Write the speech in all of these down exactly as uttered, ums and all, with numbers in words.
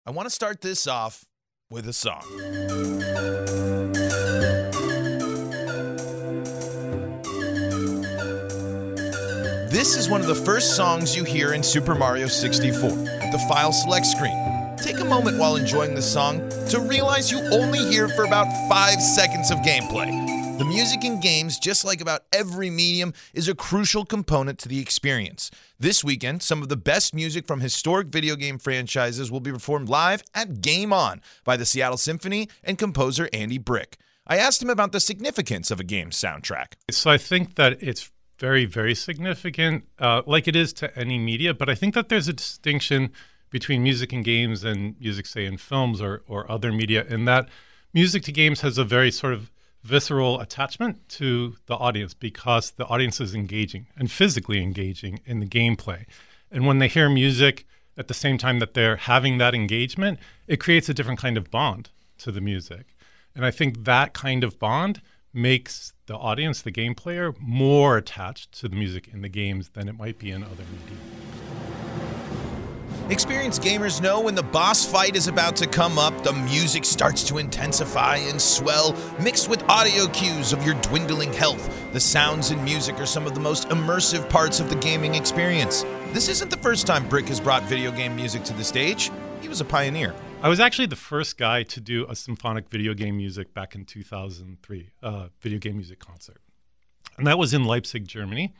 I want to start this off with a song. This is one of the first songs you hear in Super Mario sixty-four with the file select screen. Take a moment while enjoying this song to realize you only hear it for about five seconds of gameplay. The music in games, just like about every medium, is a crucial component to the experience. This weekend, some of the best music from historic video game franchises will be performed live at Game On by the Seattle Symphony and composer Andy Brick. I asked him about the significance of a game's soundtrack. So I think that it's very, very significant, uh, like it is to any media, but I think that there's a distinction between music in games and music, say, in films or, or other media, in that music to games has a very sort of visceral attachment to the audience because the audience is engaging and physically engaging in the gameplay. And when they hear music at the same time that they're having that engagement, it creates a different kind of bond to the music. And I think that kind of bond makes the audience, the game player, more attached to the music in the games than it might be in other media. Experienced gamers know when the boss fight is about to come up, the music starts to intensify and swell, mixed with audio cues of your dwindling health. The sounds and music are some of the most immersive parts of the gaming experience. This isn't the first time Brick has brought video game music to the stage. He was a pioneer. I was actually the first guy to do a symphonic video game music back in two thousand three, uh, video game music concert. And that was in Leipzig, Germany.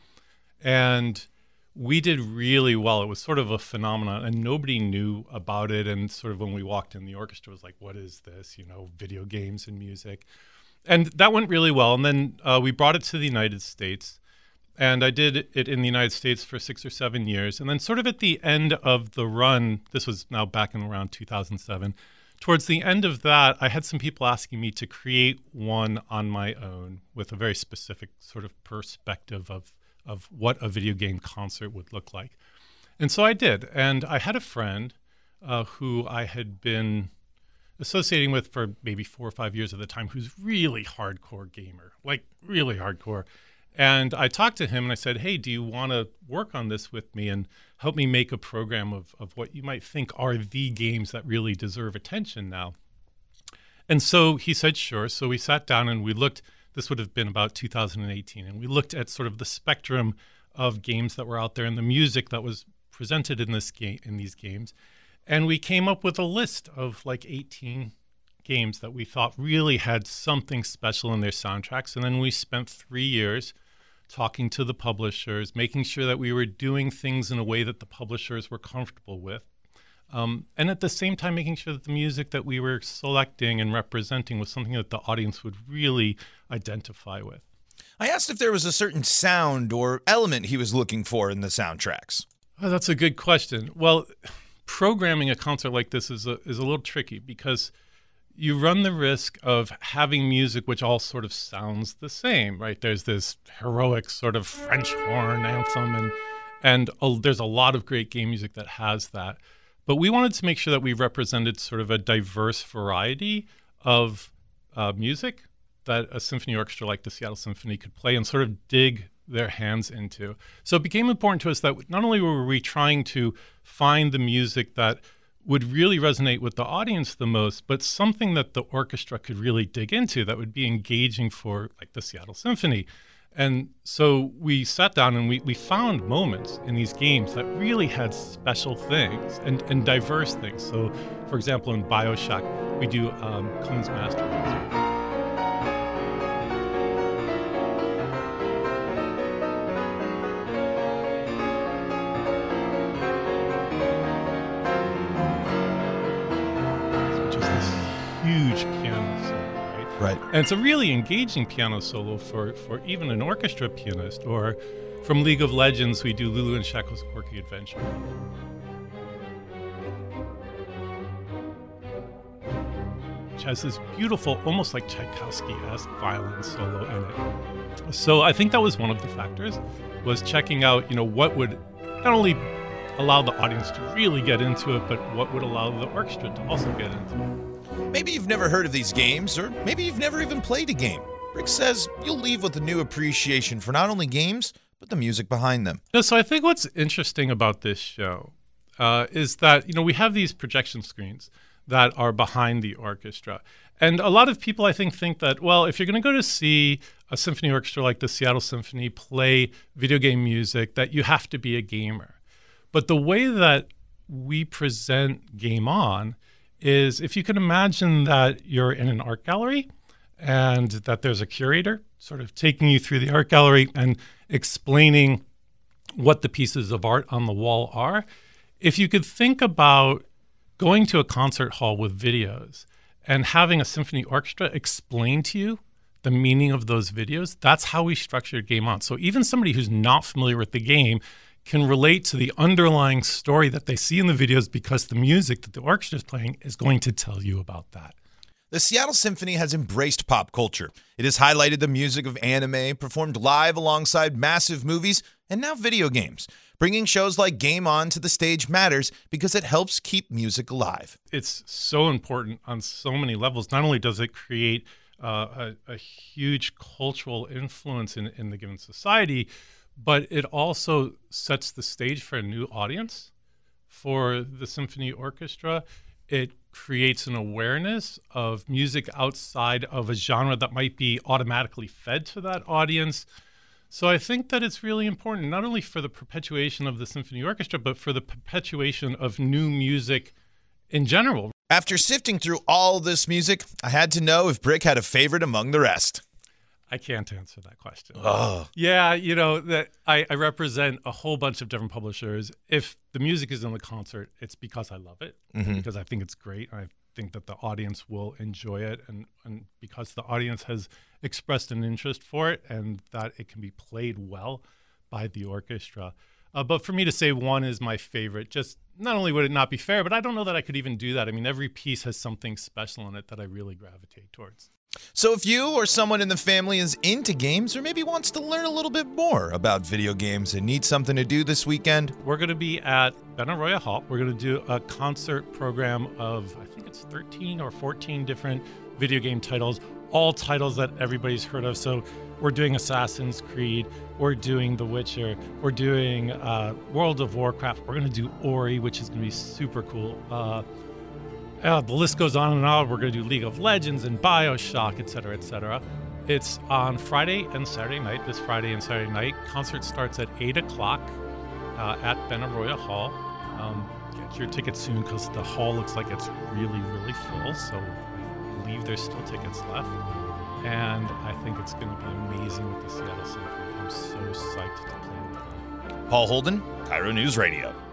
And we did really well. It was sort of a phenomenon, and nobody knew about it. And sort of when we walked in, the orchestra was like, what is this? You know, video games and music. And that went really well. And then uh, we brought it to the United States. And I did it in the United States for six or seven years. And then sort of at the end of the run, this was now back in around two thousand seven, towards the end of that, I had some people asking me to create one on my own with a very specific sort of perspective of of what a video game concert would look like. And so I did. And I had a friend uh, who I had been associating with for maybe four or five years at the time, who's really hardcore gamer, like really hardcore. And I talked to him and I said, hey, do you want to work on this with me and help me make a program of, of what you might think are the games that really deserve attention now? And so he said, sure. So we sat down and we looked. This would have been about two thousand eighteen. And we looked at sort of the spectrum of games that were out there and the music that was presented in this game, in these games. And we came up with a list of like eighteen games that we thought really had something special in their soundtracks. And then we spent three years talking to the publishers, making sure that we were doing things in a way that the publishers were comfortable with. Um, and at the same time, making sure that the music that we were selecting and representing was something that the audience would really identify with. I asked if there was a certain sound or element he was looking for in the soundtracks. Oh, that's a good question. Well, programming a concert like this is a, is a little tricky because you run the risk of having music which all sort of sounds the same, right? There's this heroic sort of French horn anthem, and, and a, there's a lot of great game music that has that. But we wanted to make sure that we represented sort of a diverse variety of uh, music that a symphony orchestra like the Seattle Symphony could play and sort of dig their hands into. So it became important to us that not only were we trying to find the music that would really resonate with the audience the most, but something that the orchestra could really dig into that would be engaging for like the Seattle Symphony. And so we sat down and we, we found moments in these games that really had special things and, and diverse things. So, for example, in BioShock, we do um, Cone's Master music. Which is this huge piano solo. Right. And it's a really engaging piano solo for, for even an orchestra pianist. Or from League of Legends, we do Lulu and Shaco's Quirky Adventure. Which has this beautiful, almost like Tchaikovsky-esque violin solo in it. So I think that was one of the factors, was checking out, you know, what would not only allow the audience to really get into it, but what would allow the orchestra to also get into it. Maybe you've never heard of these games, or maybe you've never even played a game. Brick says you'll leave with a new appreciation for not only games, but the music behind them. Yeah, so I think what's interesting about this show uh, is that, you know, we have these projection screens that are behind the orchestra. And a lot of people, I think, think that, well, if you're going to go to see a symphony orchestra like the Seattle Symphony play video game music, that you have to be a gamer. But the way that we present Game On is, if you can imagine that you're in an art gallery and that there's a curator sort of taking you through the art gallery and explaining what the pieces of art on the wall are. If you could think about going to a concert hall with videos and having a symphony orchestra explain to you the meaning of those videos, that's how we structured Game On. So even somebody who's not familiar with the game can relate to the underlying story that they see in the videos, because the music that the orchestra is playing is going to tell you about that. The Seattle Symphony has embraced pop culture. It has highlighted the music of anime, performed live alongside massive movies, and now video games. Bringing shows like Game On to the stage matters because it helps keep music alive. It's so important on so many levels. Not only does it create uh, a, a huge cultural influence in, in the given society, but it also sets the stage for a new audience for the symphony orchestra. It creates an awareness of music outside of a genre that might be automatically fed to that audience. So I think that it's really important, not only for the perpetuation of the symphony orchestra, but for the perpetuation of new music in general. After sifting through all this music, I had to know if Brick had a favorite among the rest. I can't answer that question. Oh. Yeah, you know, that I, I represent a whole bunch of different publishers. If the music is in the concert, it's because I love it, mm-hmm. because I think it's great. I think that the audience will enjoy it, and, and because the audience has expressed an interest for it, and that it can be played well by the orchestra. Uh, but for me to say one is my favorite, just not only would it not be fair, but I don't know that I could even do that. I mean, every piece has something special in it that I really gravitate towards. So if you or someone in the family is into games, or maybe wants to learn a little bit more about video games and needs something to do this weekend, we're going to be at Benaroya Hall. We're going to do a concert program of, I think it's thirteen or fourteen different video game titles, all titles that everybody's heard of. So we're doing Assassin's Creed, we're doing The Witcher, we're doing uh, World of Warcraft, we're going to do Ori, which is going to be super cool. Uh, Uh, the list goes on and on. We're going to do League of Legends and BioShock, et cetera, et cetera. It's on Friday and Saturday night, this Friday and Saturday night. Concert starts at eight o'clock uh, at Benaroya Hall. Um, get your tickets soon, because the hall looks like it's really, really full. So I believe there's still tickets left. And I think it's going to be amazing with the Seattle Symphony. I'm so psyched to play with them. Paul Holden, Cairo News Radio.